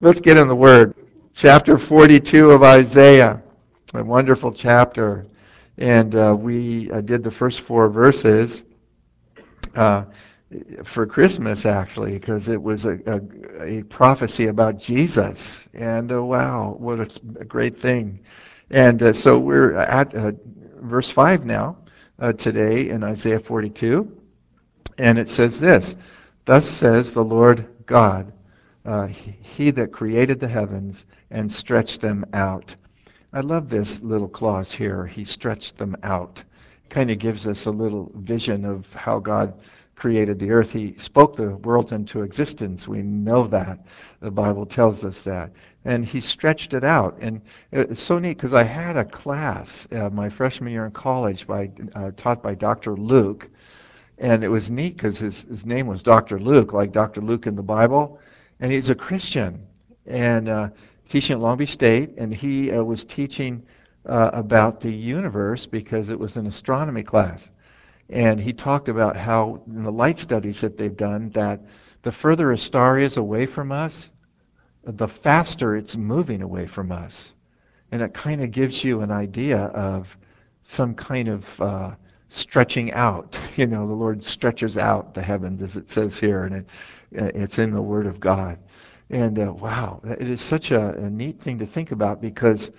Let's get in the Word. Chapter 42 of Isaiah, a wonderful chapter. And we did the first four verses uh, for Christmas, actually, because it was a prophecy about Jesus. And wow, what a great thing. And so we're at verse 5 now, today in Isaiah 42. And it says this: Thus says the Lord God, he that created the heavens and stretched them out. I love this little clause here. He stretched them out. Kind of gives us a little vision of how God created the earth. He spoke the worlds into existence. We know that. The Bible tells us that. And he stretched it out. And it's so neat because I had a class my freshman year in college taught by Dr. Luke. And it was neat because his name was Dr. Luke, like Dr. Luke in the Bible. And he's a Christian and teaching at Long Beach State. And he was teaching about the universe because it was an astronomy class. And he talked about how in the light studies that they've done, that the further a star is away from us, the faster it's moving away from us. And it kind of gives you an idea of some kind of stretching out. You know, the Lord stretches out the heavens, as it says here, and it's in the Word of God. And wow, it is such a neat thing to think about, because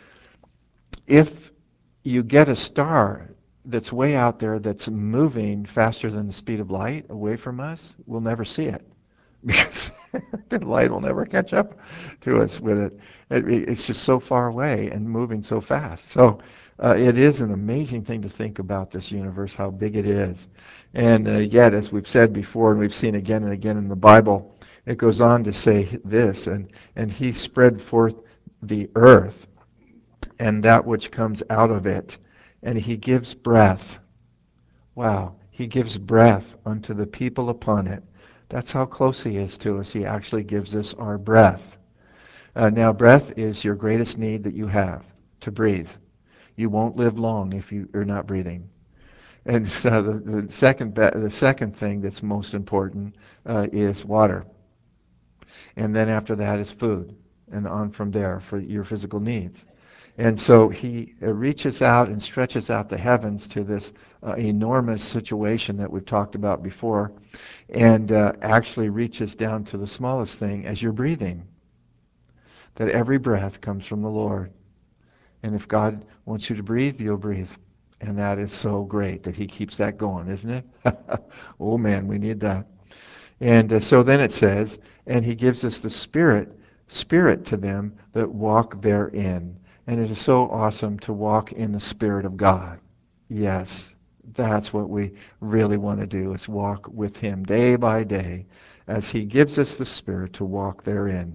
if you get a star that's way out there that's moving faster than the speed of light away from us, we'll never see it because the light will never catch up to us with it. It's just so far away and moving so fast. So it is an amazing thing to think about this universe, how big it is. And yet, as we've said before, and we've seen again and again in the Bible, it goes on to say this, and he spread forth the earth and that which comes out of it, and he gives breath. Wow, he gives breath unto the people upon it. That's how close he is to us. He actually gives us our breath. Now, breath is your greatest need that you have, to breathe. You won't live long if you are not breathing. And so the second thing that's most important is water. And then after that is food, and on from there for your physical needs. And so he reaches out and stretches out the heavens to this enormous situation that we've talked about before, and actually reaches down to the smallest thing as you're breathing. That every breath comes from the Lord. And if God wants you to breathe, you'll breathe. And that is so great that he keeps that going, isn't it? Oh man, we need that. And so then it says, and he gives us the Spirit to them that walk therein. And it is so awesome to walk in the Spirit of God. Yes, that's what we really want to do, is walk with him day by day as he gives us the Spirit to walk therein.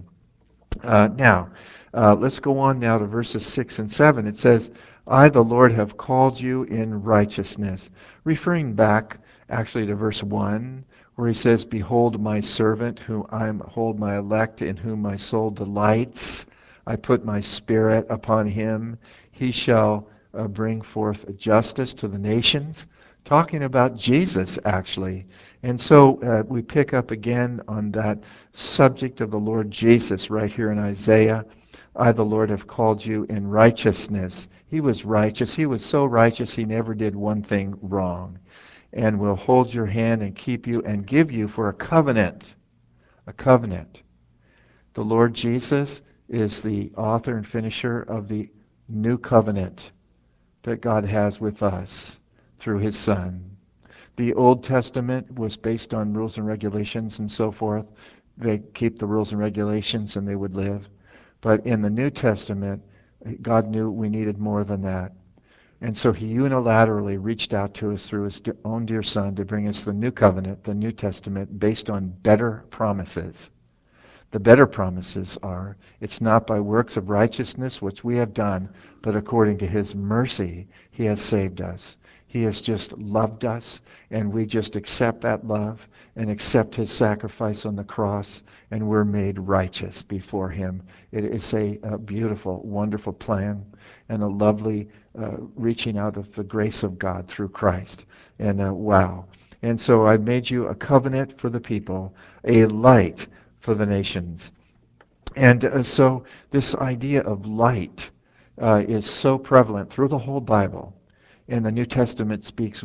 Now, let's go on now to verses 6 and 7. It says, I, the Lord, have called you in righteousness. Referring back actually to verse 1, where he says, Behold my servant, whom I hold my elect, in whom my soul delights. I put my spirit upon him. He shall bring forth justice to the nations. Talking about Jesus, actually. And so we pick up again on that subject of the Lord Jesus right here in Isaiah. I, the Lord, have called you in righteousness. He was righteous. He was so righteous he never did one thing wrong. And will hold your hand and keep you and give you for a covenant. A covenant. The Lord Jesus is the author and finisher of the new covenant that God has with us through his Son. The Old Testament was based on rules and regulations and so forth. They keep the rules and regulations and they would live. But in the New Testament, God knew we needed more than that. And so he unilaterally reached out to us through his own dear Son to bring us the new covenant, the New Testament, based on better promises. The better promises are, it's not by works of righteousness which we have done, but according to his mercy he has saved us. He has just loved us, and we just accept that love and accept his sacrifice on the cross, and we're made righteous before him. It is a beautiful, wonderful plan and a lovely reaching out of the grace of God through Christ. And wow. And so I made you a covenant for the people, a light for the nations. And so this idea of light is so prevalent through the whole Bible. And the New Testament speaks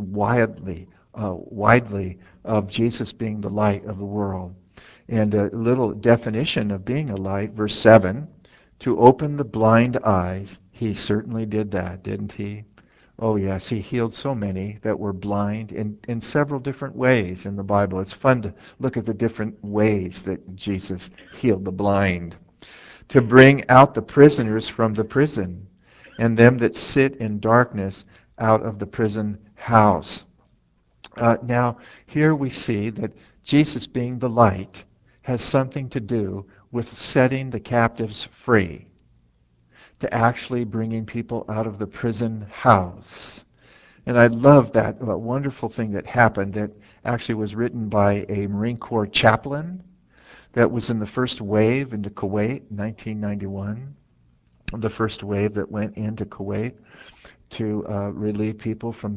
widely of Jesus being the light of the world. And a little definition of being a light, verse 7, to open the blind eyes. He certainly did that, didn't he? Oh, yes, he healed so many that were blind in several different ways in the Bible. It's fun to look at the different ways that Jesus healed the blind. To bring out the prisoners from the prison, and them that sit in darkness out of the prison house. Now, here we see that Jesus, being the light, has something to do with setting the captives free, to actually bringing people out of the prison house. And I love that wonderful thing that happened that actually was written by a Marine Corps chaplain that was in the first wave into Kuwait in 1991, the first wave that went into Kuwait to relieve people from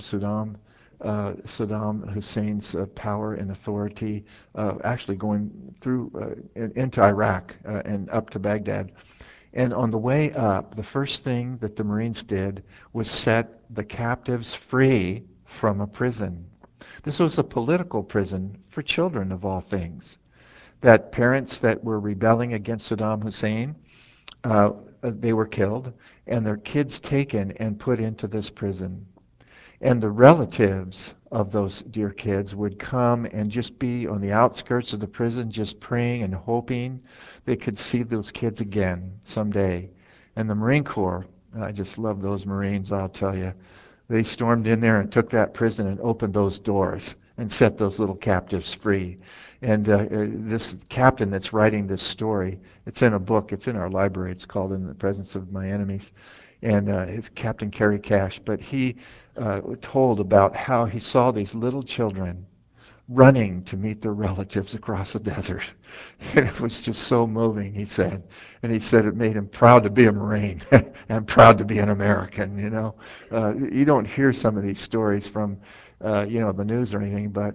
Saddam Hussein's power and authority, actually going through into Iraq and up to Baghdad. And on the way up, the first thing that the Marines did was set the captives free from a prison. This was a political prison for children, of all things. That parents that were rebelling against Saddam Hussein, they were killed, and their kids taken and put into this prison. And the relatives of those dear kids would come and just be on the outskirts of the prison, just praying and hoping they could see those kids again someday. And the Marine Corps, I just love those Marines, I'll tell you. They stormed in there and took that prison and opened those doors and set those little captives free. And this captain that's writing this story, it's in a book, it's in our library, it's called In the Presence of My Enemies. And it's Captain Kerry Cash. But he told about how he saw these little children running to meet their relatives across the desert. And it was just so moving, he said. And he said it made him proud to be a Marine and proud to be an American, you know. You don't hear some of these stories from, the news or anything, but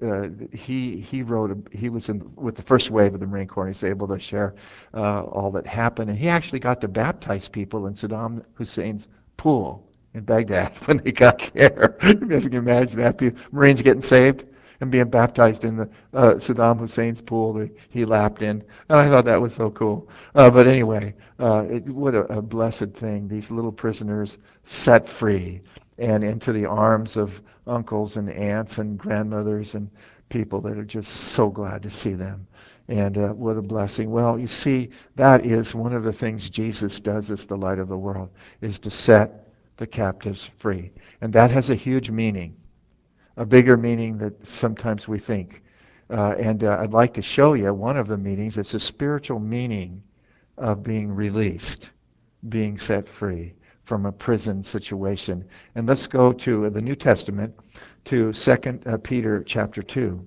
he was with the first wave of the Marine Corps, and he's able to share all that happened. And he actually got to baptize people in Saddam Hussein's pool in Baghdad when they got there. If you can imagine that, Marines getting saved and being baptized in the Saddam Hussein's pool that he lapped in. And I thought that was so cool. But anyway, what a blessed thing. These little prisoners set free and into the arms of uncles and aunts and grandmothers and people that are just so glad to see them. And what a blessing. Well, you see, that is one of the things Jesus does as the light of the world, is to set the captives free. And that has a huge meaning, a bigger meaning that sometimes we think. And I'd like to show you one of the meanings. It's a spiritual meaning of being released, being set free from a prison situation. And let's go to the New Testament, to 2 Peter chapter 2.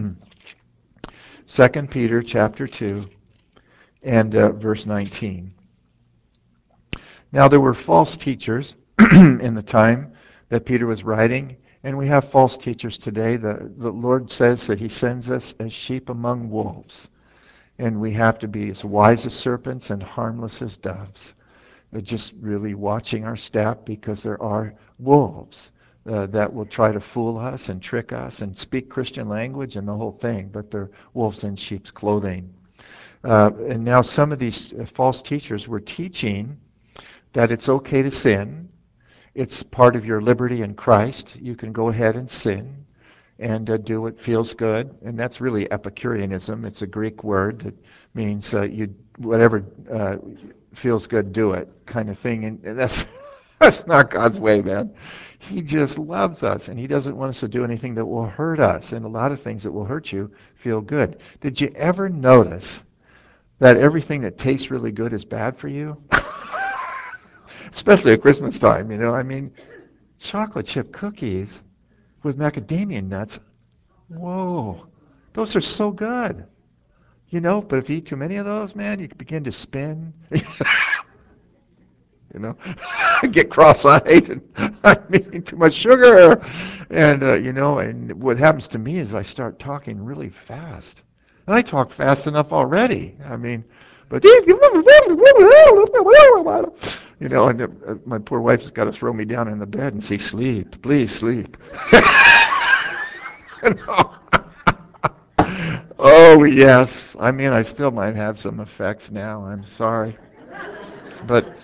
2 Peter chapter 2 and verse 19. Now there were false teachers in the time that Peter was writing, and we have false teachers today. The Lord says that he sends us as sheep among wolves, and we have to be as wise as serpents and harmless as doves. Just really watching our step, because there are wolves that will try to fool us and trick us and speak Christian language and the whole thing, but they're wolves in sheep's clothing. And now some of these false teachers were teaching that it's okay to sin. It's part of your liberty in Christ. You can go ahead and sin and do what feels good. And that's really Epicureanism. It's a Greek word that means whatever feels good, do it kind of thing. And that's, that's not God's way, man. He just loves us, and he doesn't want us to do anything that will hurt us. And a lot of things that will hurt you feel good. Did you ever notice that everything that tastes really good is bad for you? Especially at Christmas time, you know. I mean, chocolate chip cookies with macadamia nuts, whoa, those are so good. You know, but if you eat too many of those, man, you begin to spin, you know, get cross-eyed, and I'm eating too much sugar. And, and what happens to me is I start talking really fast. And I talk fast enough already. I mean, but and my poor wife has got to throw me down in the bed and say, "Sleep, please sleep." Oh yes, I mean I still might have some effects now. I'm sorry, but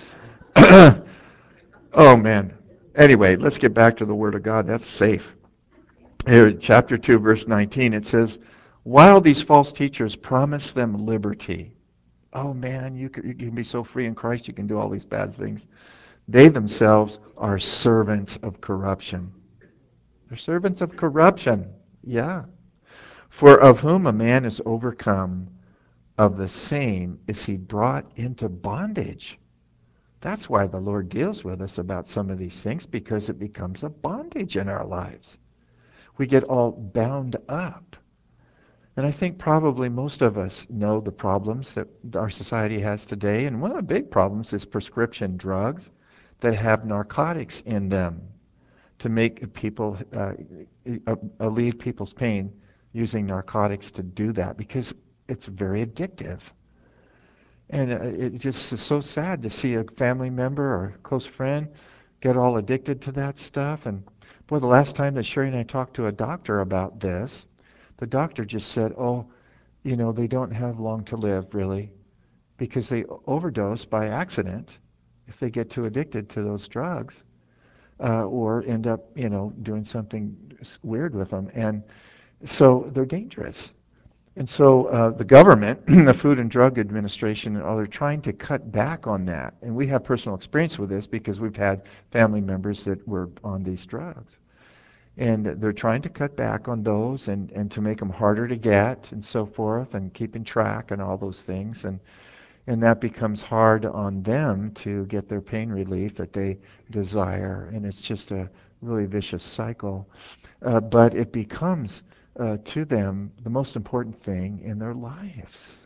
oh man. Anyway, let's get back to the Word of God. That's safe. Here, chapter 2, verse 19, it says, "While these false teachers promise them liberty." Oh man, you can be so free in Christ, you can do all these bad things. They themselves are servants of corruption. They're servants of corruption. Yeah. For of whom a man is overcome, of the same is he brought into bondage. That's why the Lord deals with us about some of these things, because it becomes a bondage in our lives. We get all bound up. And I think probably most of us know the problems that our society has today. And one of the big problems is prescription drugs that have narcotics in them to make people alleviate people's pain, using narcotics to do that, because it's very addictive. And it just is so sad to see a family member or a close friend get all addicted to that stuff. And boy, the last time that Sherry and I talked to a doctor about this, the doctor just said, "Oh, they don't have long to live, really, because they overdose by accident if they get too addicted to those drugs, or end up, doing something weird with them. And so they're dangerous." And so the government, the Food and Drug Administration, and all, they're trying to cut back on that. And we have personal experience with this because we've had family members that were on these drugs. And they're trying to cut back on those, and to make them harder to get and so forth, and keeping track and all those things. And that becomes hard on them to get their pain relief that they desire. And it's just a really vicious cycle. But it becomes to them the most important thing in their lives.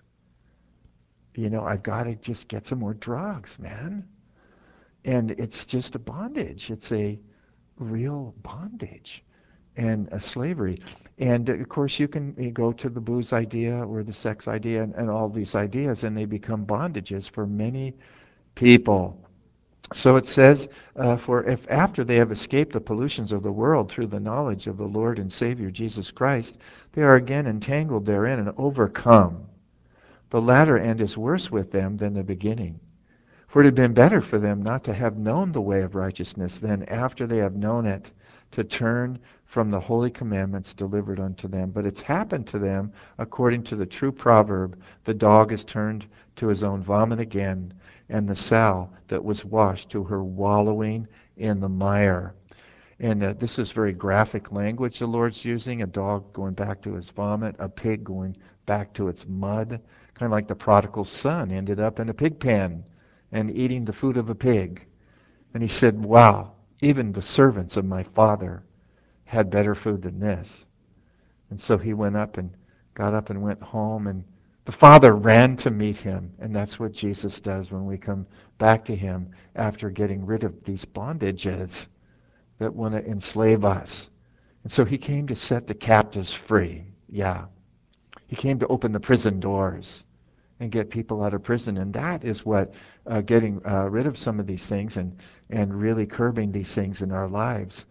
I've got to just get some more drugs, man. And it's just a bondage. It's a real bondage and a slavery. And of course, you go to the booze idea or the sex idea, and all these ideas, and they become bondages for many people. So it says, for if after they have escaped the pollutions of the world through the knowledge of the Lord and Savior Jesus Christ, they are again entangled therein and overcome. The latter end is worse with them than the beginning. For it had been better for them not to have known the way of righteousness than after they have known it, to turn from the holy commandments delivered unto them. But it's happened to them according to the true proverb, the dog is turned to his own vomit again, and the sow that was washed to her wallowing in the mire. And this is very graphic language the Lord's using, a dog going back to his vomit, a pig going back to its mud, kind of like the prodigal son ended up in a pig pen and eating the food of a pig. And he said, "Wow, even the servants of my father had better food than this." And so he got up and went home, and the father ran to meet him. And that's what Jesus does when we come back to him after getting rid of these bondages that want to enslave us. And so he came to set the captives free. Yeah. He came to open the prison doors and get people out of prison. And that is what getting rid of some of these things, and really curbing these things in our lives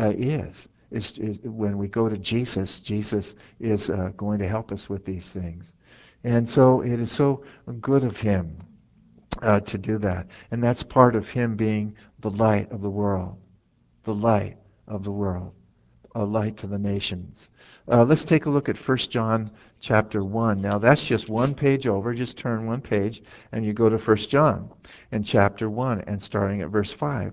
is when we go to Jesus. Jesus is going to help us with these things. And so it is so good of him to do that. And that's part of him being the light of the world, the light of the world, a light to the nations. Let's take a look at 1 John chapter 1. Now that's just one page over. Just turn one page and you go to 1 John in chapter 1 and starting at verse 5.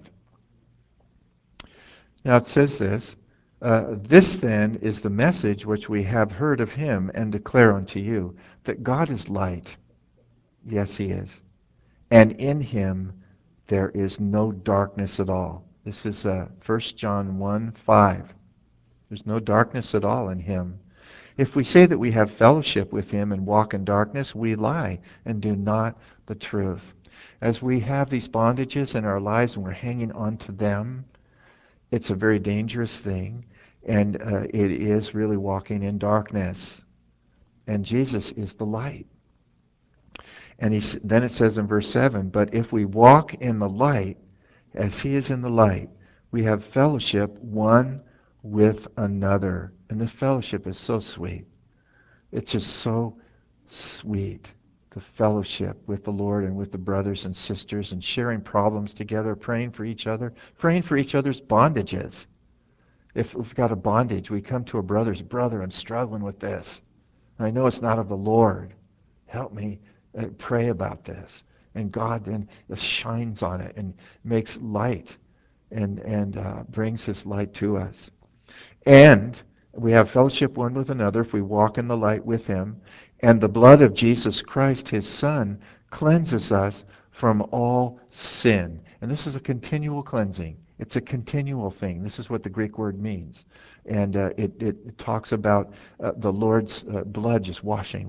Now it says this, "This then is the message which we have heard of him and declare unto you, that God is light." Yes, he is. "And in him there is no darkness at all." This is 1 John 1:5. There's no darkness at all in him. "If we say that we have fellowship with him and walk in darkness, we lie and do not the truth." As we have these bondages in our lives and we're hanging on to them, it's a very dangerous thing, and it is really walking in darkness. And Jesus is the light. And then it says in verse 7, but if we walk in the light, as he is in the light, we have fellowship one with another. And the fellowship is so sweet. It's just so sweet. The fellowship with the Lord and with the brothers and sisters and sharing problems together, praying for each other's bondages. If we've got a bondage, we come to a brother, I'm struggling with this. And I know it's not of the Lord. Help me pray about this. And God then shines on it and makes light and brings his light to us. And we have fellowship one with another if we walk in the light with him. And the blood of Jesus Christ, his Son, cleanses us from all sin. And this is a continual cleansing. It's a continual thing. This is what the Greek word means. And it talks about the Lord's blood just washing,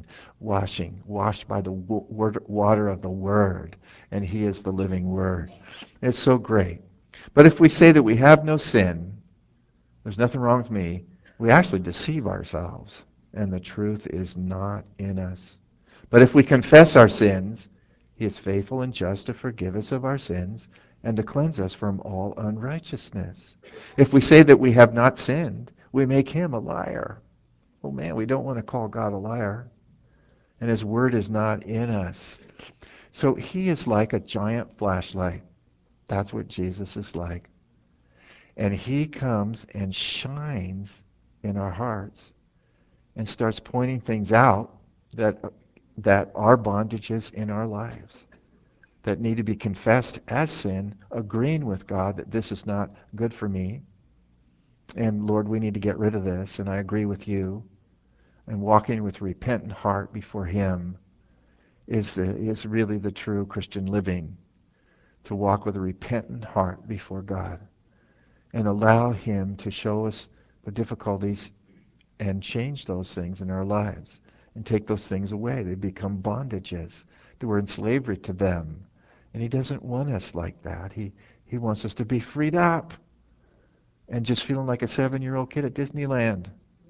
washed by the water of the Word. And he is the living Word. It's so great. But if we say that we have no sin, there's nothing wrong with me, we actually deceive ourselves, and the truth is not in us. But if we confess our sins, he is faithful and just to forgive us of our sins and to cleanse us from all unrighteousness. If we say that we have not sinned, we make him a liar. Oh man, we don't want to call God a liar. And his word is not in us. So he is like a giant flashlight. That's what Jesus is like. And he comes and shines in our hearts and starts pointing things out that are bondages in our lives that need to be confessed as sin, agreeing with God that this is not good for me. And Lord, we need to get rid of this, and I agree with you. And walking with a repentant heart before him is really the true Christian living, to walk with a repentant heart before God and allow him to show us the difficulties and change those things in our lives and take those things away. They become bondages. That we're in slavery to them. And he doesn't want us like that. He wants us to be freed up and just feeling like a 7-year-old kid at Disneyland.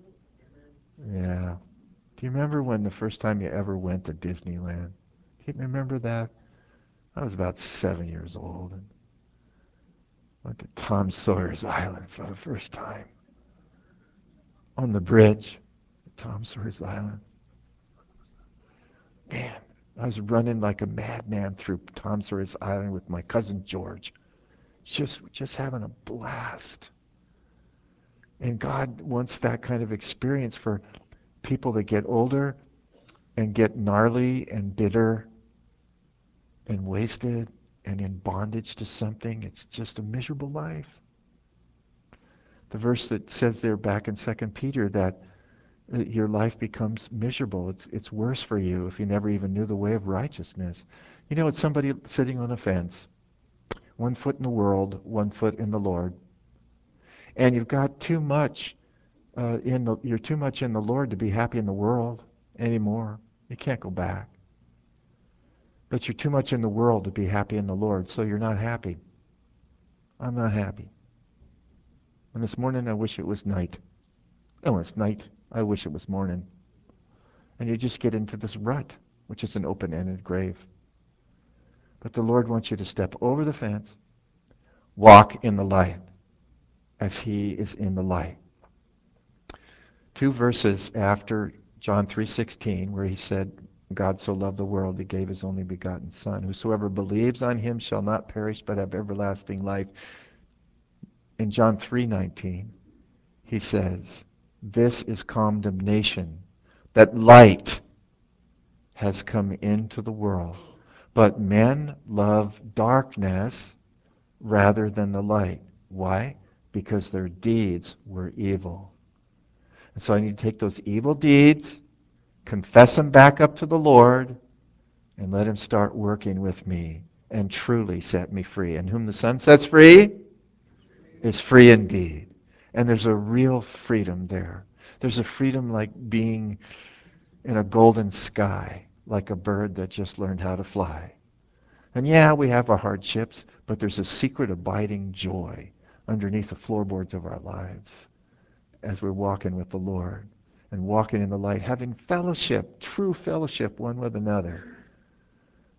Yeah. Do you remember when the first time you ever went to Disneyland? Do you remember that? I was about 7 years old and went to Tom Sawyer's Island for the first time. On the bridge at Tom Sawyer's Island. Man, I was running like a madman through Tom Sawyer's Island with my cousin George. Just having a blast. And God wants that kind of experience for people that get older and get gnarly and bitter and wasted and in bondage to something. It's just a miserable life. The verse that says there back in 2 Peter that your life becomes miserable. It's worse for you if you never even knew the way of righteousness. You know, it's somebody sitting on a fence, one foot in the world, one foot in the Lord. And you've got too much you're too much in the Lord to be happy in the world anymore. You can't go back. But you're too much in the world to be happy in the Lord, so you're not happy. I'm not happy. And this morning I wish it was night. Oh, it's night. I wish it was morning. And you just get into this rut, which is an open-ended grave. But the Lord wants you to step over the fence, walk in the light, as he is in the light. 2 verses after John 3:16, where he said, God so loved the world, he gave his only begotten Son. Whosoever believes on him shall not perish, but have everlasting life. In John 3:19, he says, this is condemnation, that light has come into the world, but men love darkness rather than the light. Why? Because their deeds were evil. And so I need to take those evil deeds, confess them back up to the Lord, and let him start working with me and truly set me free. And whom the Son sets free is free indeed. And there's a real freedom there. There's a freedom like being in a golden sky, like a bird that just learned how to fly. And yeah, we have our hardships, but there's a secret abiding joy underneath the floorboards of our lives as we're walking with the Lord and walking in the light, having fellowship, true fellowship one with another.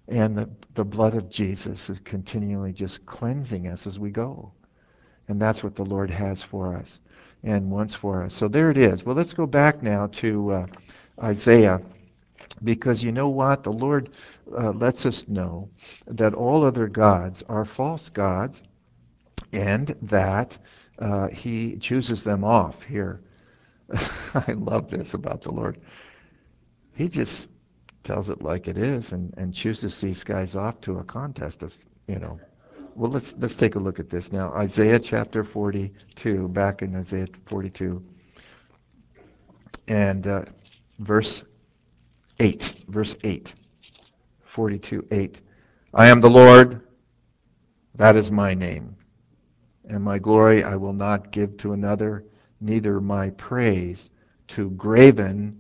And the blood of Jesus is continually just cleansing us as we go. And that's what the Lord has for us and wants for us. So there it is. Well, let's go back now to Isaiah, because you know what? The Lord lets us know that all other gods are false gods, and that he chooses them off here. I love this about the Lord. He just tells it like it is, and chooses these guys off to a contest of, you know. Well, let's take a look at this now. Isaiah chapter 42, back in Isaiah 42, and verse 8, verse 8, 42, 8. I am the Lord, that is my name, and my glory I will not give to another, neither my praise to graven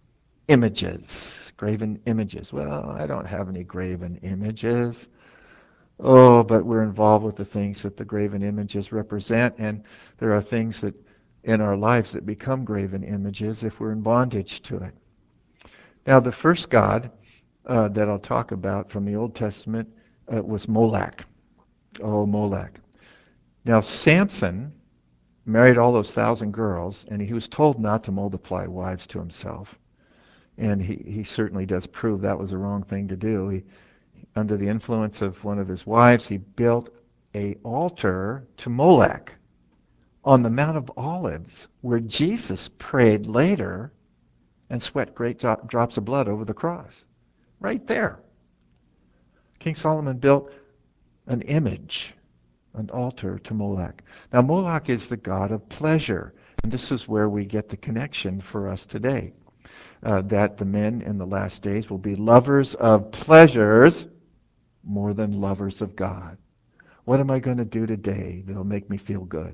images. Graven images. Well, I don't have any graven images. Oh, but we're involved with the things that the graven images represent, and there are things that in our lives that become graven images if we're in bondage to it. Now, the first god that I'll talk about from the Old Testament was Molech. Oh, Molech. Now, Samson married all those 1,000 girls, and he was told not to multiply wives to himself. And he certainly does prove that was the wrong thing to do. Under the influence of one of his wives, he built an altar to Molech on the Mount of Olives, where Jesus prayed later and sweat great drops of blood over the cross. Right there. King Solomon built an image, an altar to Molech. Now, Moloch is the god of pleasure, and this is where we get the connection for us today. That the men in the last days will be lovers of pleasures more than lovers of God. What am I going to do today that'll make me feel good?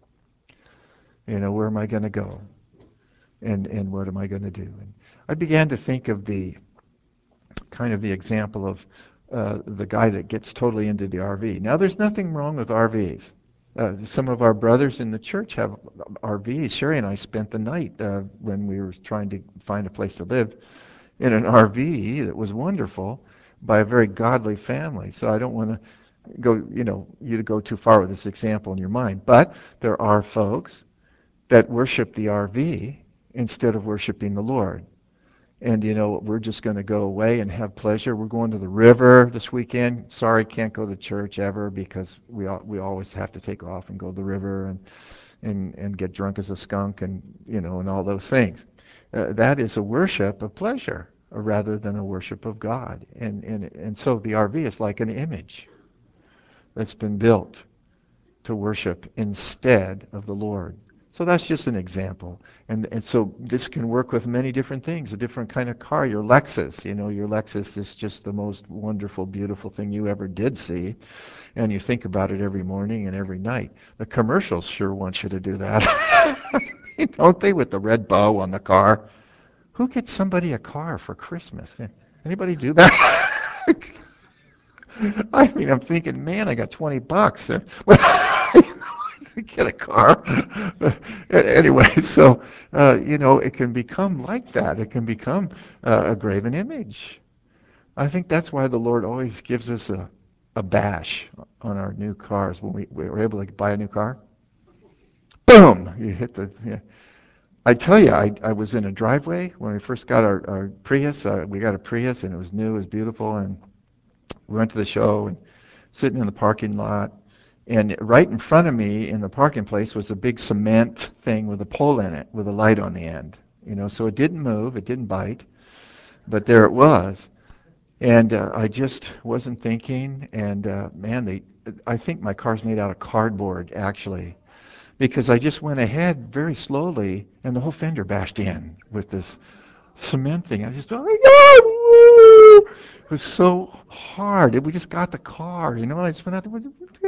Where am I going to go? And what am I going to do? And I began to think of the kind of the example of the guy that gets totally into the RV. Now, there's nothing wrong with RVs. Some of our brothers in the church have RVs. Sherry and I spent the night when we were trying to find a place to live in an RV that was wonderful by a very godly family. So I don't want to you to go too far with this example in your mind. But there are folks that worship the RV instead of worshiping the Lord. And we're just going to go away and have pleasure. We're going to the river this weekend. Sorry, can't go to church ever because we always have to take off and go to the river and get drunk as a skunk and all those things. That is a worship of pleasure rather than a worship of God. And so the RV is like an image that's been built to worship instead of the Lord. So that's just an example. And so this can work with many different things. A different kind of car, your Lexus. Your Lexus is just the most wonderful, beautiful thing you ever did see. And you think about it every morning and every night. The commercials sure want you to do that. Don't they, with the red bow on the car? Who gets somebody a car for Christmas? Anybody do that? I mean, I'm thinking, man, I got $20. Get a car. Anyway, so it can become like that. It can become a graven image. I think that's why the Lord always gives us a bash on our new cars when we were able to buy a new car. Boom! You hit the. Yeah. I tell you, I was in a driveway when we first got our Prius. We got a Prius, and it was new, it was beautiful, and we went to the show and sitting in the parking lot. And right in front of me in the parking place was a big cement thing with a pole in it with a light on the end. So it didn't move, it didn't bite, but there it was. And I just wasn't thinking. And man, I think my car's made out of cardboard actually, because I just went ahead very slowly, and the whole fender bashed in with this cement thing. I just, oh my God! It was so hard. We just got the car, I just went out there,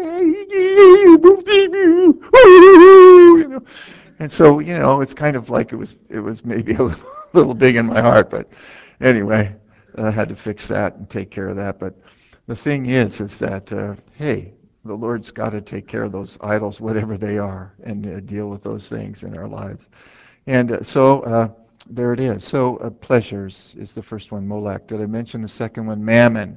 and so, it's kind of like it was maybe a little big in my heart, but anyway, I had to fix that and take care of that. But the thing is that, hey, the Lord's got to take care of those idols, whatever they are, and deal with those things in our lives. And so there it is. So pleasures is the first one, Molech. Did I mention the second one, Mammon?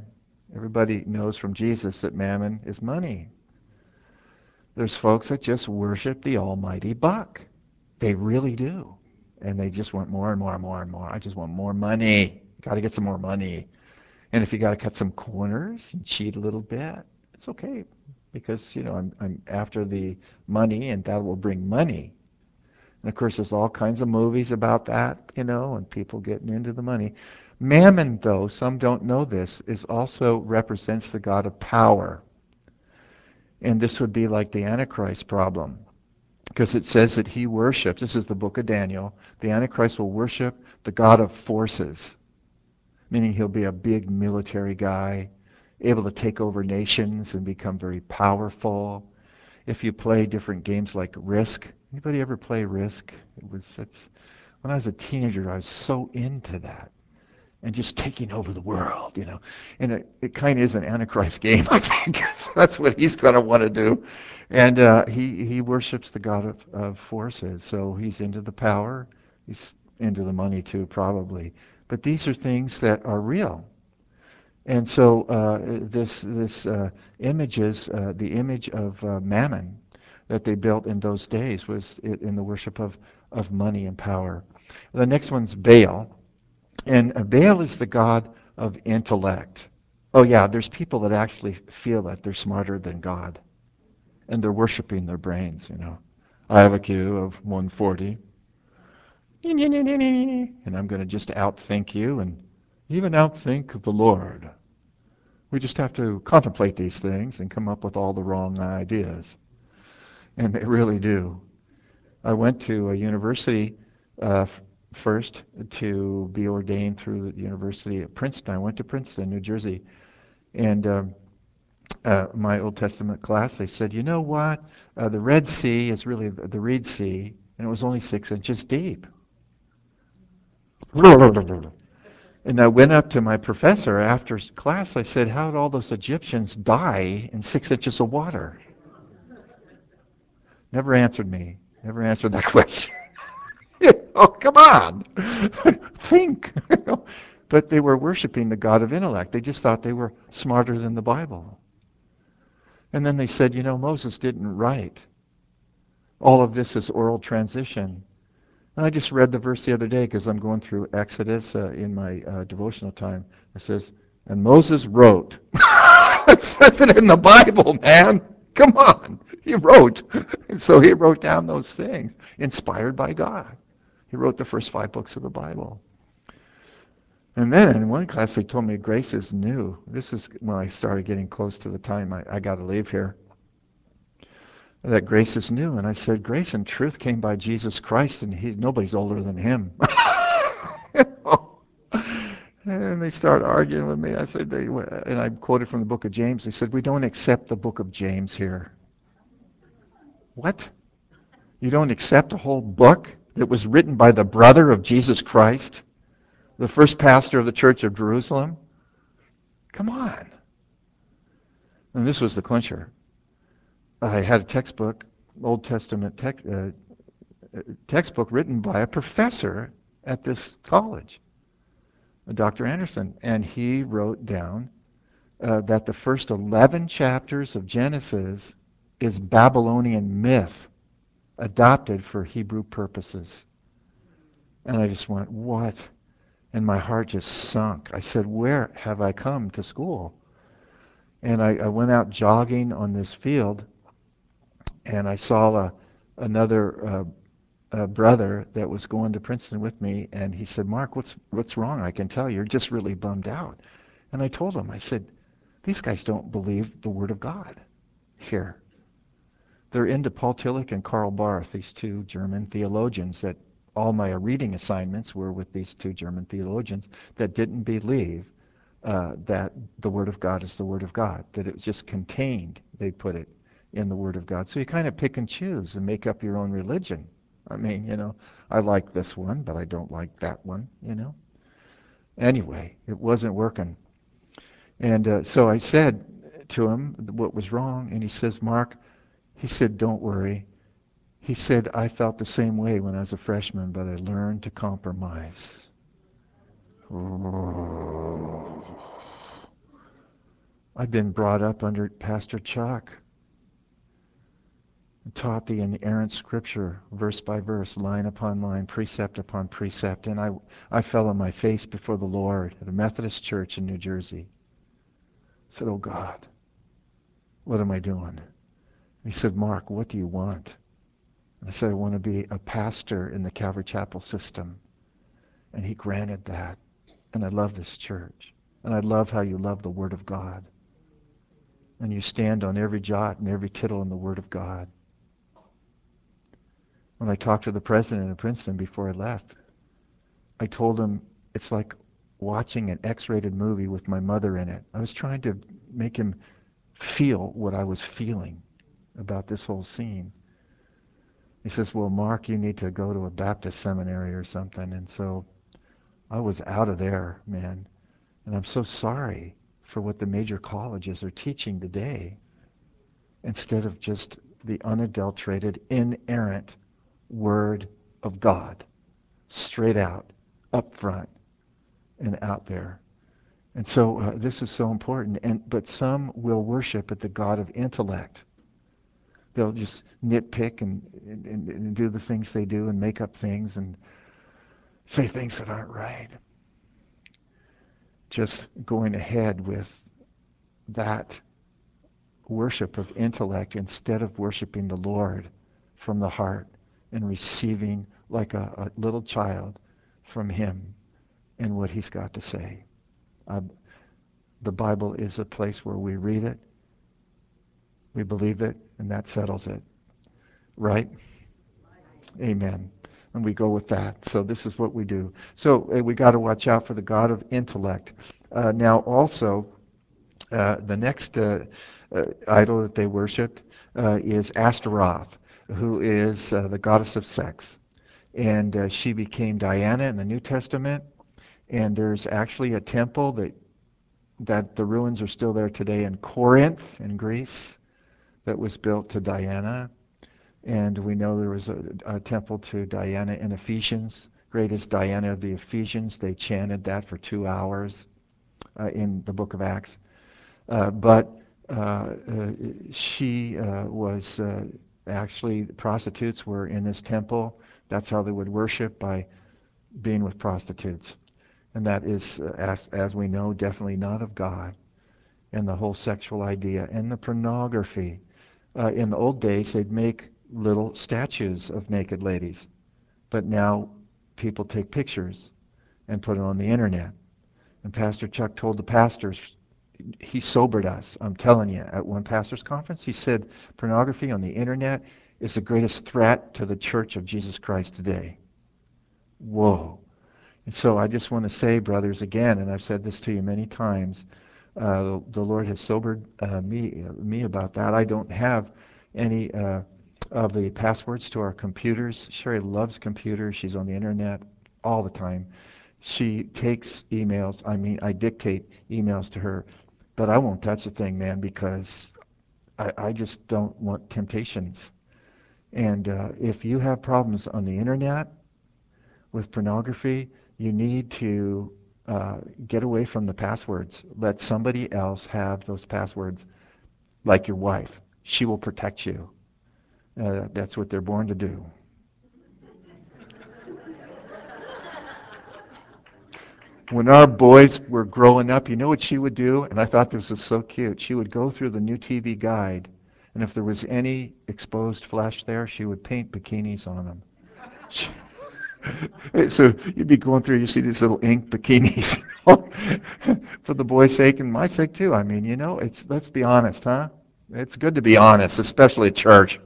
Everybody knows from Jesus that mammon is money. There's folks that just worship the almighty buck. They really do. And they just want more and more and more and more. I just want more money. Got to get some more money. And if you got to cut some corners and cheat a little bit, it's okay because I'm after the money, and that will bring money. And of course, there's all kinds of movies about that, and people getting into the money. Mammon, though, some don't know this, is also represents the god of power. And this would be like the Antichrist problem. Because it says that he worships, this is the book of Daniel, the Antichrist will worship the god of forces, meaning he'll be a big military guy, able to take over nations and become very powerful. If you play different games like Risk, anybody ever play Risk? That's when I was a teenager, I was so into that and just taking over the world. And it kind of is an Antichrist game, I think. So that's what he's going to want to do. And he worships the god of forces. So he's into the power. He's into the money too, probably. But these are things that are real. And so this images, the image of Mammon that they built in those days was in the worship of money and power. The next one's Baal. And Baal is the god of intellect. Oh, yeah, there's people that actually feel that they're smarter than God, and they're worshiping their brains. I have a Q of 140, and I'm going to just outthink you and even outthink the Lord. We just have to contemplate these things and come up with all the wrong ideas. And they really do. I went to a university first to be ordained through the University of Princeton. I went to Princeton, New Jersey, and my Old Testament class, they said, you know what? The Red Sea is really the Reed Sea, and it was only 6 inches deep. And I went up to my professor after class. I said, how did all those Egyptians die in 6 inches of water? Never answered me. Never answered that question. Oh, come on. Think. But they were worshiping the God of intellect. They just thought they were smarter than the Bible. And then they said, Moses didn't write. All of this is oral transition. And I just read the verse the other day because I'm going through Exodus in my devotional time. It says, and Moses wrote. It says it in the Bible, man. Come on. He wrote. And so he wrote down those things, inspired by God. He wrote the first 5 books of the Bible. And then in one class they told me grace is new. This is when I started getting close to the time I got to leave here. That grace is new. And I said, grace and truth came by Jesus Christ, and nobody's older than him. And they started arguing with me. I said, and I quoted from the book of James. They said, we don't accept the book of James here. What? You don't accept a whole book that was written by the brother of Jesus Christ, the first pastor of the church of Jerusalem? Come on. And this was the clincher. I had a textbook, Old Testament textbook written by a professor at this college, Dr. Anderson, and he wrote down that the first 11 chapters of Genesis is Babylonian myth adopted for Hebrew purposes. And I just went, what? And my heart just sunk. I said, where have I come to school? And I went out jogging on this field, and I saw another brother that was going to Princeton with me, and he said, Mark, what's wrong? I can tell you're just really bummed out. And I told him, I said, these guys don't believe the Word of God here. They're into Paul Tillich and Karl Barth, these two German theologians that all my reading assignments were with these two German theologians that didn't believe that the Word of God is the Word of God, that it was just contained, they put it, in the Word of God. So you kind of pick and choose and make up your own religion. I mean, I like this one, but I don't like that one. Anyway, it wasn't working. And so I said to him what was wrong, and he says, Mark, he said, don't worry. He said, I felt the same way when I was a freshman, but I learned to compromise. Oh. I've been brought up under Pastor Chuck and taught the inerrant scripture, verse by verse, line upon line, precept upon precept. And I fell on my face before the Lord at a Methodist church in New Jersey. I said, oh God, what am I doing? He said, Mark, what do you want? And I said, I want to be a pastor in the Calvary Chapel system. And he granted that. And I love this church. And I love how you love the Word of God. And you stand on every jot and every tittle in the Word of God. When I talked to the president of Princeton before I left, I told him it's like watching an X-rated movie with my mother in it. I was trying to make him feel what I was feeling about this whole scene. He says, well, Mark, you need to go to a Baptist seminary or something. And so I was out of there, man. And I'm so sorry for what the major colleges are teaching today instead of just the unadulterated, inerrant Word of God, straight out, up front, and out there. And so this is so important. But some will worship at the God of intellect. They'll just nitpick and do the things they do and make up things and say things that aren't right. Just going ahead with that worship of intellect instead of worshiping the Lord from the heart and receiving like a little child from Him and what He's got to say. The Bible is a place where we read it, we believe it, and that settles it. Right? Amen. And we go with that. So this is what we do. So we got to watch out for the God of intellect. Now also, the next idol that they worshipped is Ashtaroth, who is the goddess of sex. And she became Diana in the New Testament. And there's actually a temple that the ruins are still there today in Corinth, in Greece, that was built to Diana. And we know there was a temple to Diana in Ephesians, greatest Diana of the Ephesians. They chanted that for 2 hours in the book of Acts. But she was actually, prostitutes were in this temple. That's how they would worship, by being with prostitutes. And that is, as we know, definitely not of God. And the whole sexual idea and the pornography. In the old days, they'd make little statues of naked ladies. But now people take pictures and put it on the internet. And Pastor Chuck told the pastors, he sobered us, I'm telling you, at one pastor's conference, he said, pornography on the internet is the greatest threat to the Church of Jesus Christ today. Whoa. And so I just want to say, brothers, again, and I've said this to you many times, the Lord has sobered me about that. I don't have any of the passwords to our computers. Sherry loves computers. She's on the internet all the time. She takes emails. I dictate emails to her, but I won't touch the thing, man, because I just don't want temptations. And if you have problems on the internet with pornography, you need to get away from the passwords. Let somebody else have those passwords, like your wife. She will protect you. That's what they're born to do. When our boys were growing up, you know what she would do? And I thought this was so cute. She would go through the new TV guide, and if there was any exposed flesh there, she would paint bikinis on them. So you'd be going through, you see these little ink bikinis for the boys' sake and my sake too. Let's be honest, huh? It's good to be honest, especially at church.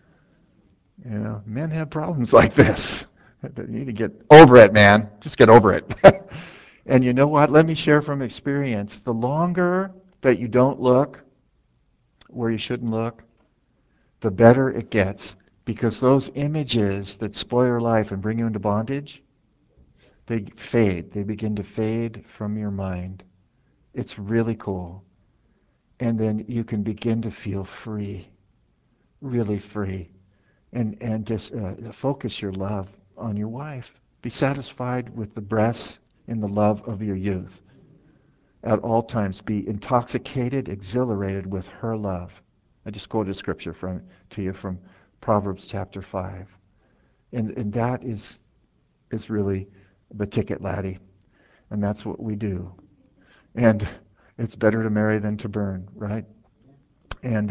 Men have problems like this. You need to get over it, man. Just get over it. And you know what? Let me share from experience. The longer that you don't look where you shouldn't look, the better it gets. Because those images that spoil your life and bring you into bondage, they fade. They begin to fade from your mind. It's really cool. And then you can begin to feel free, really free. And just focus your love on your wife. Be satisfied with the breasts and the love of your youth. at all times be intoxicated, exhilarated with her love. I just quoted scripture to you from Proverbs chapter 5. And that is really the ticket, laddie. And that's what we do. And it's better to marry than to burn, right? And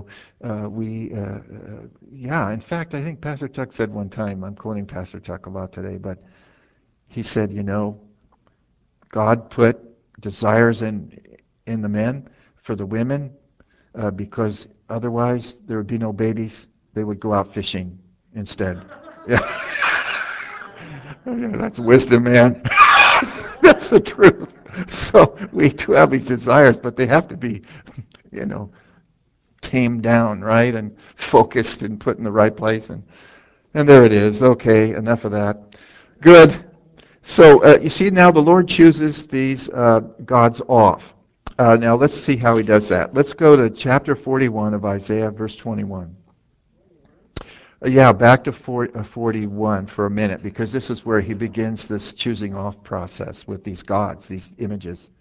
yeah, in fact, I think Pastor Chuck said one time, I'm quoting Pastor Chuck a lot today, but he said, God put desires in the men for the women because otherwise there would be no babies. They would go out fishing instead. Yeah, yeah, that's wisdom, man. That's the truth. So we do have these desires, but they have to be, you know, tamed down, right, and focused and put in the right place. And there it is. Okay, enough of that. Good. So you see now the Lord chooses these gods off. Now let's see how he does that. Let's go to chapter 41 of Isaiah, verse 21. Yeah, back to 41 for a minute, because this is where he begins this choosing off process with these gods, these images.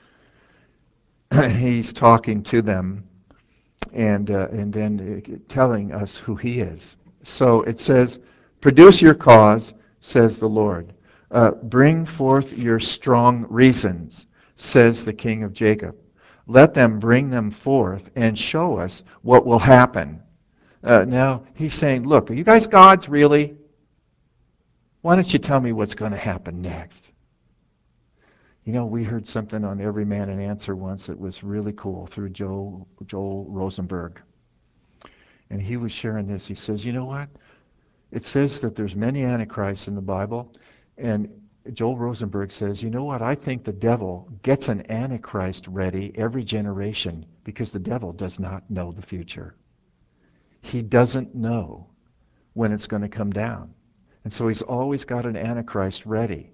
He's talking to them and then telling us who he is. So it says, produce your cause, says the Lord. Bring forth your strong reasons, says the King of Jacob. Let them bring them forth and show us what will happen. Now, he's saying, look, are you guys gods, really? Why don't you tell me what's going to happen next? We heard something on Every Man an Answer once that was really cool through Joel Rosenberg. And he was sharing this. He says, you know what? It says that there's many antichrists in the Bible. And Joel Rosenberg says, you know what? I think the devil gets an antichrist ready every generation because the devil does not know the future. He doesn't know when it's going to come down. And so he's always got an antichrist ready.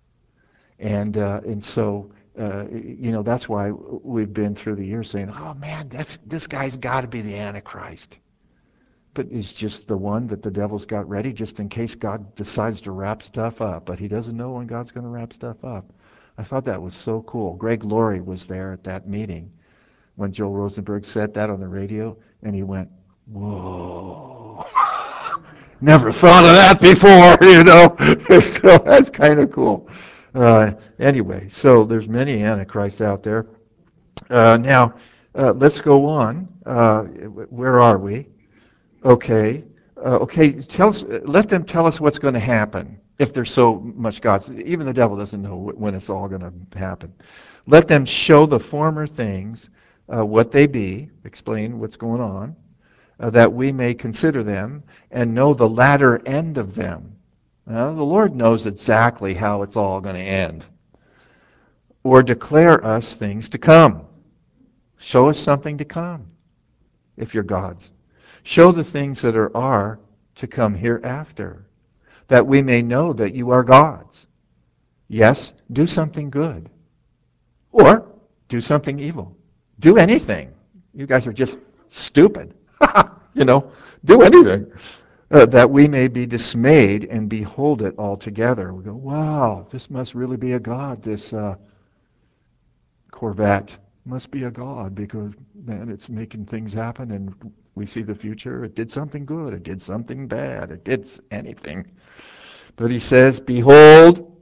And so, that's why we've been through the years saying, oh man, this guy's got to be the antichrist. But he's just the one that the devil's got ready just in case God decides to wrap stuff up. But he doesn't know when God's going to wrap stuff up. I thought that was so cool. Greg Laurie was there at that meeting when Joel Rosenberg said that on the radio, and he went, whoa. Never thought of that before, So that's kind of cool. Anyway, so there's many antichrists out there. Now, let's go on. Where are we? Okay. Okay, let them tell us what's going to happen if there's so much God. Even the devil doesn't know when it's all going to happen. Let them show the former things, what they be, explain what's going on, that we may consider them and know the latter end of them. Now, the Lord knows exactly how it's all going to end. Or declare us things to come. Show us something to come, if you're God's. Show the things that are to come hereafter, that we may know that you are God's. Yes, do something good. Or do something evil. Do anything. You guys are just stupid. Do anything. That we may be dismayed and behold it all together. We go, wow, this must really be a God, this Corvette must be a God because, man, it's making things happen and we see the future. It did something good. It did something bad. It did anything. But he says, behold,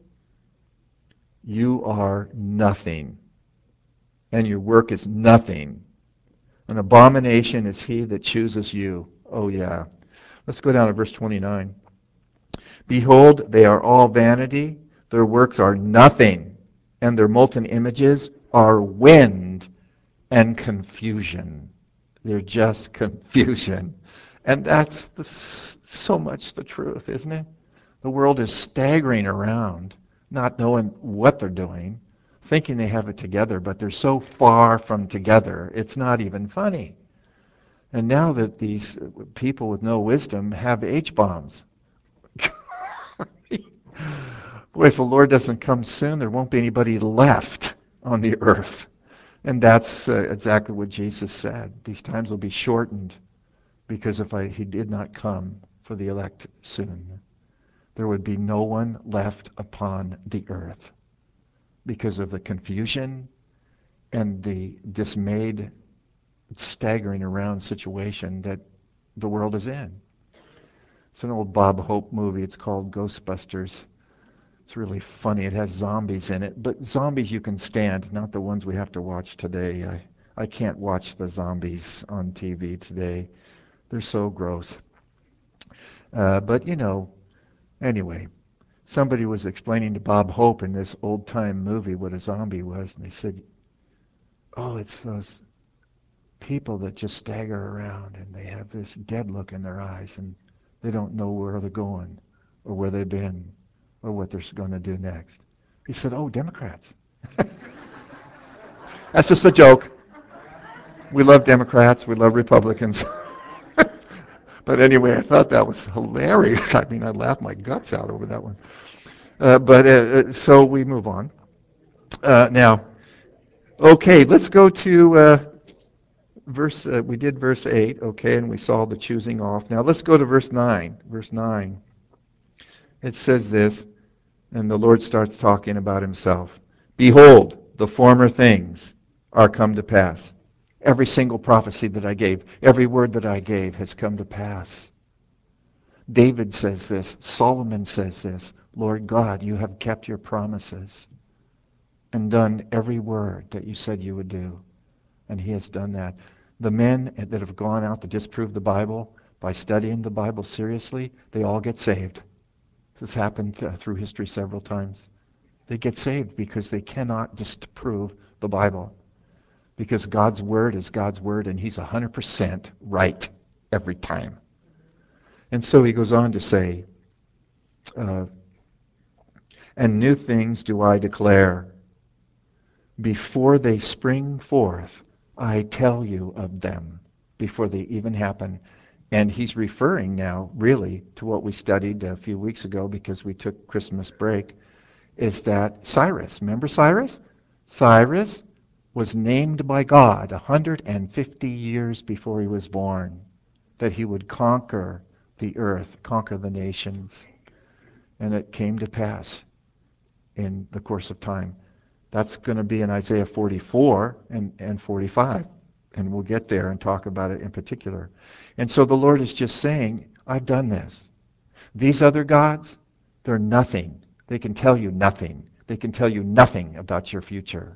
you are nothing, and your work is nothing. An abomination is he that chooses you. Oh, yeah. Let's go down to verse 29. Behold, they are all vanity. Their works are nothing, and their molten images are wind and confusion. They're just confusion. And that's so much the truth, isn't it? The world is staggering around, not knowing what they're doing, thinking they have it together, but they're so far from together, it's not even funny. And now that these people with no wisdom have H-bombs. Boy, if the Lord doesn't come soon, there won't be anybody left on the earth. And that's exactly what Jesus said. These times will be shortened because if he did not come for the elect soon, there would be no one left upon the earth because of the confusion and the dismayed, staggering around situation that the world is in. It's an old Bob Hope movie. It's called Ghostbusters. It's really funny. It has zombies in it, but zombies you can stand, not the ones we have to watch today. I can't watch the zombies on TV today. They're so gross. But anyway, somebody was explaining to Bob Hope in this old time movie what a zombie was, and they said, "Oh, it's those people that just stagger around and they have this dead look in their eyes and they don't know where they're going or where they've been or what they're going to do next." He said, "Oh, Democrats." That's just a joke. We love Democrats. We love Republicans. But anyway, I thought that was hilarious. I mean, I laughed my guts out over that one. So we move on. Now, okay, let's go to we did verse 8, okay, and we saw the choosing off. Now let's go to verse 9. Verse 9. It says this, and the Lord starts talking about himself. "Behold, the former things are come to pass." Every single prophecy that I gave, every word that I gave has come to pass. David says this. Solomon says this. "Lord God, you have kept your promises and done every word that you said you would do." And he has done that. The men that have gone out to disprove the Bible by studying the Bible seriously, they all get saved. This has happened through history several times. They get saved because they cannot disprove the Bible. Because God's Word is God's Word, and He's 100% right every time. And so he goes on to say, "And new things do I declare. Before they spring forth, I tell you of them," before they even happen. And he's referring now, really, to what we studied a few weeks ago because we took Christmas break, is that Cyrus, remember Cyrus? Cyrus was named by God 150 years before he was born, that he would conquer the earth, conquer the nations. And it came to pass in the course of time. That's going to be in Isaiah 44 and 45. And we'll get there and talk about it in particular. And so the Lord is just saying, I've done this. These other gods, they're nothing. They can tell you nothing. They can tell you nothing about your future.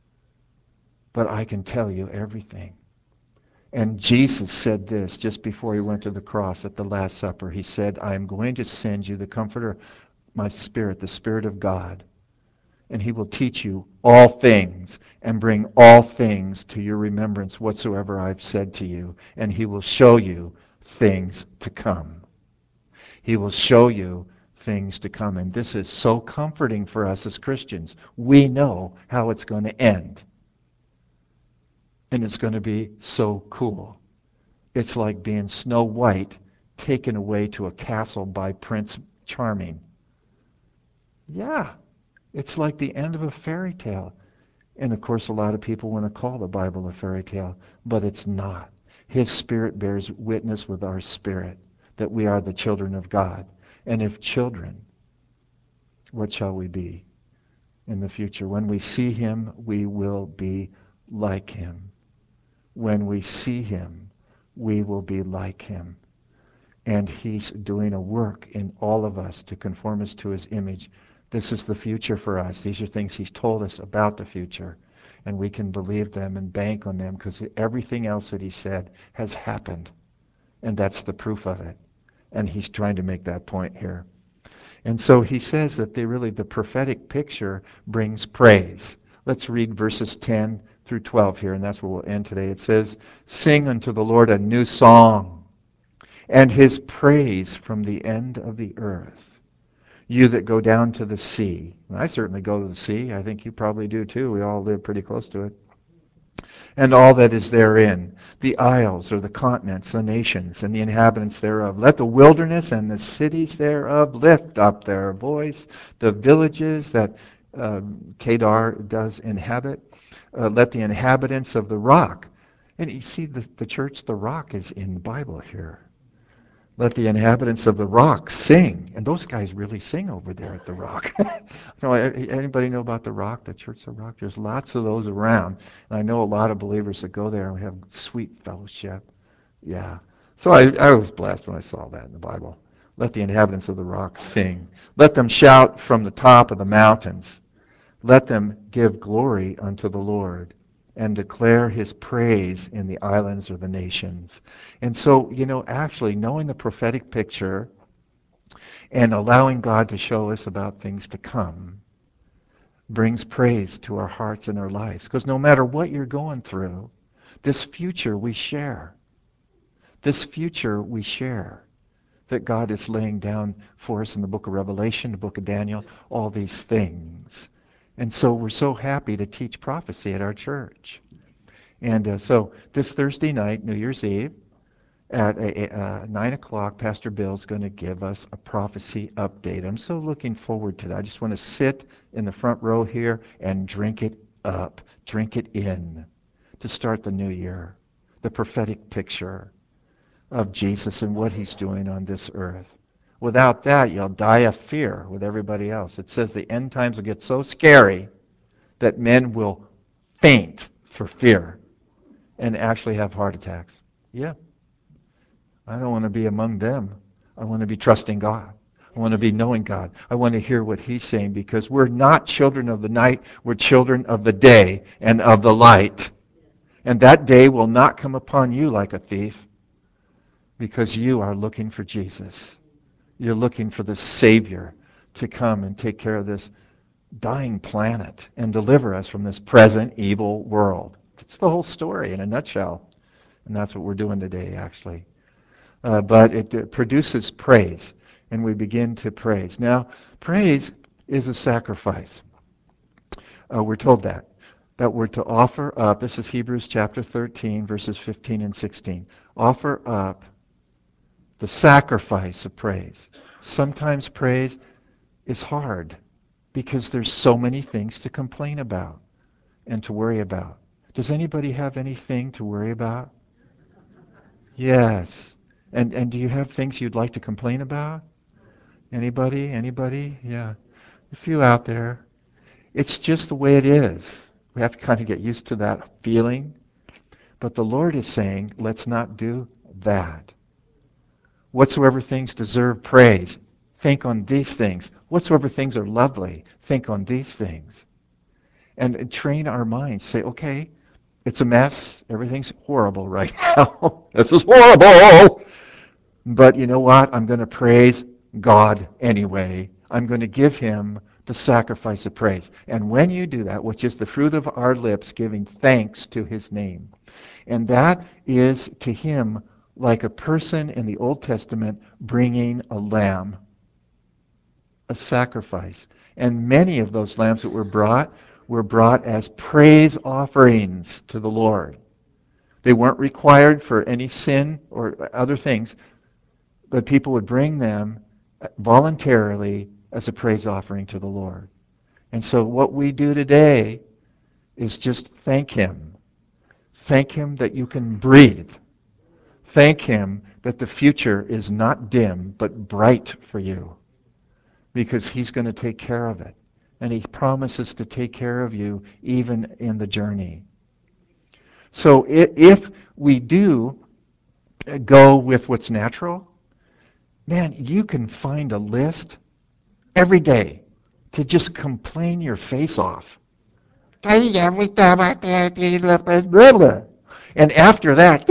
But I can tell you everything. And Jesus said this just before he went to the cross at the Last Supper. He said, "I am going to send you the Comforter, my Spirit, the Spirit of God. And he will teach you all things and bring all things to your remembrance whatsoever I've said to you. And he will show you things to come." He will show you things to come. And this is so comforting for us as Christians. We know how it's going to end. And it's going to be so cool. It's like being Snow White taken away to a castle by Prince Charming. Yeah, it's like the end of a fairy tale. And of course, a lot of people want to call the Bible a fairy tale, but it's not. His Spirit bears witness with our spirit that we are the children of God. And if children, what shall we be in the future? When we see him, we will be like him. When we see him, we will be like him. And he's doing a work in all of us to conform us to his image. This is the future for us. These are things he's told us about the future. And we can believe them and bank on them because everything else that he said has happened. And that's the proof of it. And he's trying to make that point here. And so he says that the prophetic picture brings praise. Let's read verses 10 through 12 here, and that's where we'll end today. It says, "Sing unto the Lord a new song, and his praise from the end of the earth. You that go down to the sea." And I certainly go to the sea. I think you probably do too. We all live pretty close to it. "And all that is therein, the isles or the continents, the nations, and the inhabitants thereof. Let the wilderness and the cities thereof lift up their voice. The villages that Kedar does inhabit, let the inhabitants of the rock." And you see the church, the rock is in the Bible here. Let the inhabitants of the rock sing. And those guys really sing over there at the rock. Anybody know about the rock, the Church of the Rock? There's lots of those around. And I know a lot of believers that go there and have sweet fellowship. Yeah. So I was blessed when I saw that in the Bible. Let the inhabitants of the rock sing. Let them shout from the top of the mountains. Let them give glory unto the Lord and declare his praise in the islands or the nations. And so, actually knowing the prophetic picture and allowing God to show us about things to come brings praise to our hearts and our lives. Because no matter what you're going through, this future we share. This future we share that God is laying down for us in the book of Revelation, the book of Daniel, all these things. And so we're so happy to teach prophecy at our church. And so this Thursday night, New Year's Eve, at 9 o'clock, Pastor Bill's going to give us a prophecy update. I'm so looking forward to that. I just want to sit in the front row here and drink it up, drink it in to start the new year. The prophetic picture of Jesus and what he's doing on this earth. Without that, you'll die of fear with everybody else. It says the end times will get so scary that men will faint for fear and actually have heart attacks. Yeah, I don't want to be among them. I want to be trusting God. I want to be knowing God. I want to hear what he's saying because we're not children of the night. We're children of the day and of the light. And that day will not come upon you like a thief because you are looking for Jesus. You're looking for the Savior to come and take care of this dying planet and deliver us from this present evil world. That's the whole story in a nutshell. And that's what we're doing today, actually. But it produces praise, and we begin to praise. Now, praise is a sacrifice. We're told that we're to offer up, this is Hebrews chapter 13, verses 15 and 16. Offer up the sacrifice of praise. Sometimes praise is hard because there's so many things to complain about and to worry about. Does anybody have anything to worry about? Yes. And do you have things you'd like to complain about? Anybody? Anybody? Yeah. A few out there. It's just the way it is. We have to kind of get used to that feeling. But the Lord is saying, let's not do that. Whatsoever things deserve praise, think on these things. Whatsoever things are lovely, think on these things. And train our minds. Say, okay, it's a mess. Everything's horrible right now. This is horrible. But you know what? I'm going to praise God anyway. I'm going to give him the sacrifice of praise. And when you do that, which is the fruit of our lips, giving thanks to his name, and that is to him like a person in the Old Testament bringing a lamb, a sacrifice. And many of those lambs that were brought as praise offerings to the Lord. They weren't required for any sin or other things, but people would bring them voluntarily as a praise offering to the Lord. And so what we do today is just thank him. Thank him that you can breathe. Thank him that the future is not dim, but bright for you, because he's going to take care of it. And he promises to take care of you even in the journey. So if we do go with what's natural, man, you can find a list every day to just complain your face off. And after that,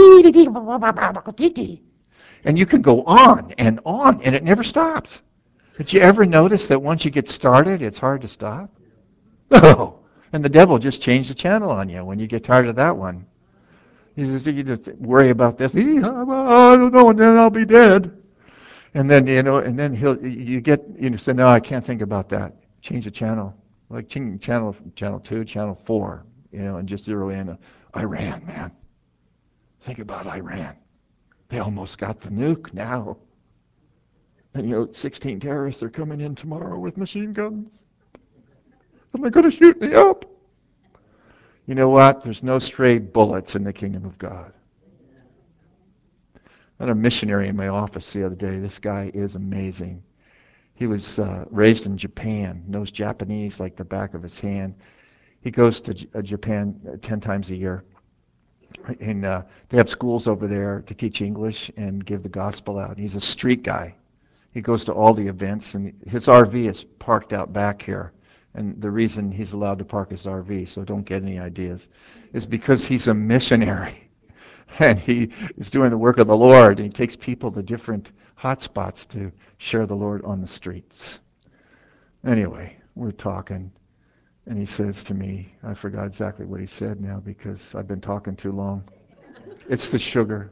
and you can go on, and it never stops. Did you ever notice that once you get started, it's hard to stop? Oh, and the devil just changed the channel on you when you get tired of that one. You just worry about this. I don't know, and then I'll be dead. And then you say, no, I can't think about that. Change the channel, like change channel 2, channel 4, and just zero in Iran, man. Think about Iran. They almost got the nuke now. And 16 terrorists are coming in tomorrow with machine guns. And they're going to shoot me up. You know what? There's no stray bullets in the kingdom of God. I had a missionary in my office the other day. This guy is amazing. He was raised in Japan, knows Japanese like the back of his hand. He goes to Japan 10 times a year. And they have schools over there to teach English and give the gospel out. He's a street guy. He goes to all the events, and his RV is parked out back here. And the reason he's allowed to park his RV, so don't get any ideas, is because he's a missionary. And he is doing the work of the Lord. He takes people to different hot spots to share the Lord on the streets. Anyway, we're talking, and he says to me, I forgot exactly what he said now because I've been talking too long. It's the sugar.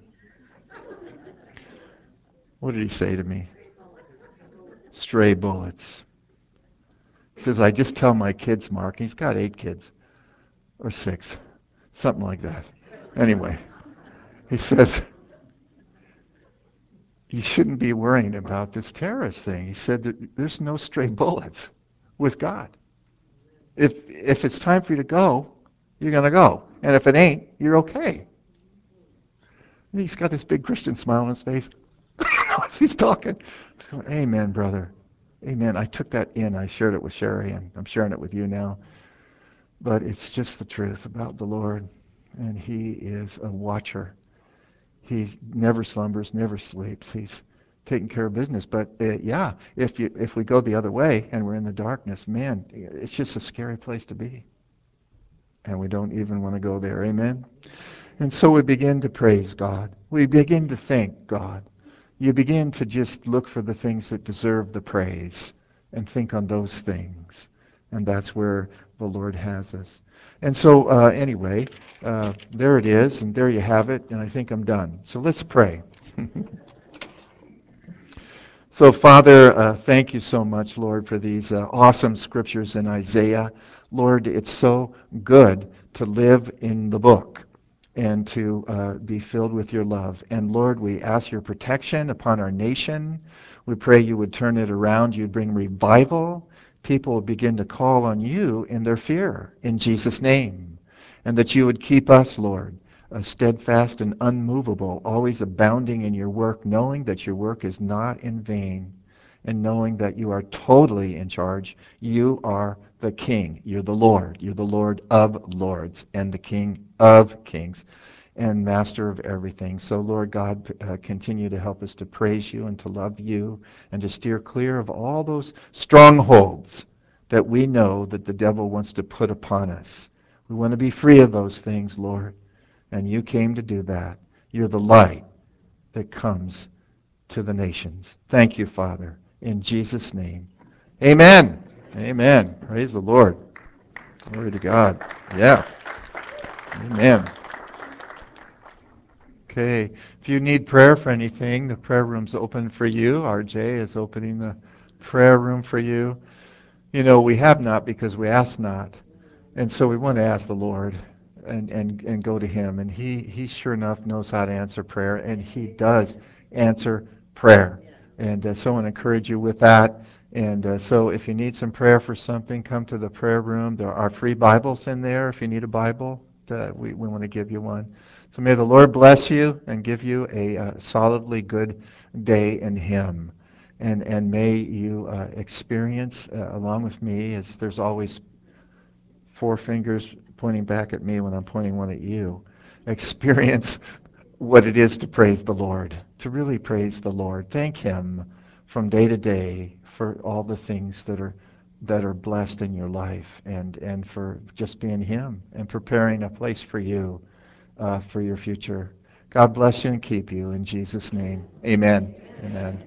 What did he say to me? Stray bullets. He says, I just tell my kids, Mark, he's got 8 kids, or 6, something like that. Anyway, he says, you shouldn't be worrying about this terrorist thing. He said, there's no stray bullets with God. If it's time for you to go, you're going to go. And if it ain't, you're okay. And he's got this big Christian smile on his face as he's talking. So, amen, brother. Amen. I took that in. I shared it with Sherry, and I'm sharing it with you now. But it's just the truth about the Lord. And he is a watcher. He never slumbers, never sleeps. He's taking care of business. But yeah, if we go the other way and we're in the darkness, man, it's just a scary place to be. And we don't even want to go there. Amen? And so we begin to praise God. We begin to thank God. You begin to just look for the things that deserve the praise and think on those things. And that's where the Lord has us. And so, anyway, there it is, and there you have it, and I think I'm done. So let's pray. So, Father, thank you so much, Lord, for these awesome scriptures in Isaiah. Lord, it's so good to live in the book and to be filled with your love. And Lord, we ask your protection upon our nation. We pray you would turn it around. You'd bring revival. People would begin to call on you in their fear, in Jesus' name. And that you would keep us, Lord, steadfast and unmovable, always abounding in your work, knowing that your work is not in vain, and knowing that you are totally in charge. You are the King. You're the Lord. You're the Lord of lords and the King of kings and master of everything. So, Lord God, continue to help us to praise you and to love you and to steer clear of all those strongholds that we know that the devil wants to put upon us. We want to be free of those things, Lord. And you came to do that. You're the light that comes to the nations. Thank you, Father. In Jesus' name. Amen. Amen. Praise the Lord. Glory to God. Yeah. Amen. Okay. If you need prayer for anything, the prayer room's open for you. RJ is opening the prayer room for you. You know, we have not because we ask not. And so we want to ask the Lord and go to him. And he sure enough knows how to answer prayer, and he does answer prayer. And so I want to encourage you with that. And so if you need some prayer for something, come to the prayer room. There are free Bibles in there if you need a Bible. We want to give you one. So may the Lord bless you and give you a solidly good day in him. And may you experience, along with me, as there's always 4 fingers pointing back at me when I'm pointing one at you, experience what it is to praise the Lord, to really praise the Lord. Thank him from day to day for all the things that are blessed in your life, and for just being him and preparing a place for you for your future. God bless you and keep you in Jesus' name. Amen. Amen.